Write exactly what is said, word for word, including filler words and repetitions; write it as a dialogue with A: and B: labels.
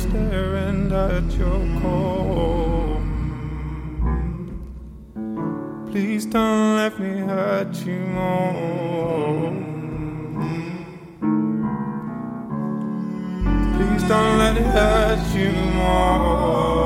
A: staring at your core. Please don't let me hurt you more. Please don't let it hurt you more.